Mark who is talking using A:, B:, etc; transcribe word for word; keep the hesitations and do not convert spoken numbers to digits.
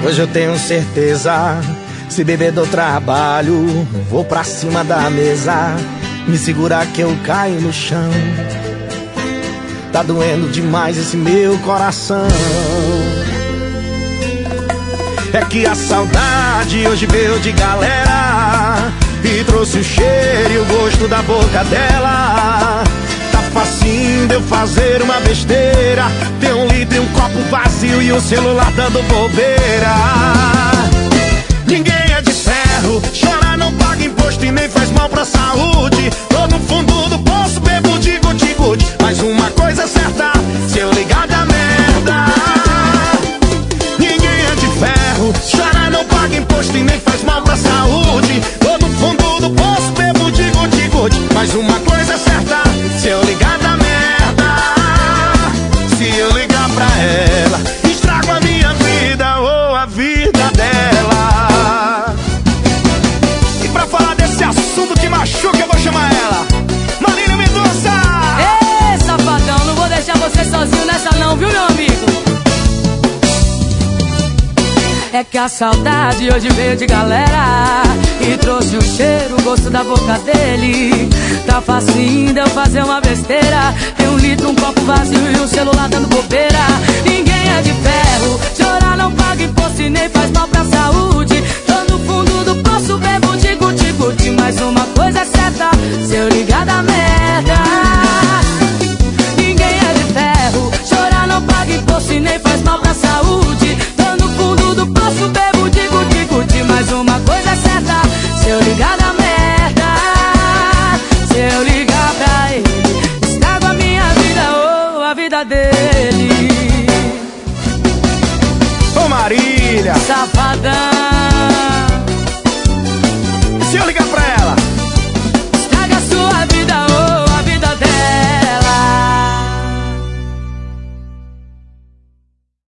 A: Hoje eu tenho certeza, se beber do trabalho, vou pra cima da mesa, me segurar que eu caio no chão. Tá doendo demais esse meu coração. É que a saudade hoje veio de galera e trouxe o cheiro e o gosto da boca dela. Tá facinho de eu fazer uma besteira, ter um litro e um copo vazio e o celular dando bobeira. Ninguém é de ferro, chorar não paga imposto e nem faz mal pra saúde. Tô no fundo do poço, bebo de guti-guti, mas uma coisa é certa, se eu ligar da merda. Ninguém é de ferro, chorar não paga imposto e nem faz mal pra saúde. Tô no fundo do poço, bebo de guti-guti, mas uma coisa é certa, se eu ligar da merda. Se eu ligar pra ela, estrago a minha vida ou a vida dela. E pra falar desse assunto que machuca, eu vou chamar ela, Marília Mendonça.
B: Ê, safadão, não vou deixar você sozinho nessa não, viu, meu amigo? É que a saudade hoje veio de galera e trouxe o cheiro, o gosto da boca dele. Tá facinho de eu fazer uma besteira, tem um litro, um copo vazio e um celular dando bobeira. Ninguém é de ferro, chorar não paga imposto e nem faz mal pra saúde. Tô no fundo do poço, bebo de guti-guti, mas uma coisa é certa, se eu ligar da merda. Ninguém é de ferro, chorar não paga imposto e nem faz mal pra saúde. Tô no fundo do poço, bebo de guti-guti, mas uma coisa é certa, se eu ligar da merda. Se eu ligar pra ele, estrago a minha vida ou a vida dele.
A: Ô Marília,
B: safadão.
A: se eu ligar pra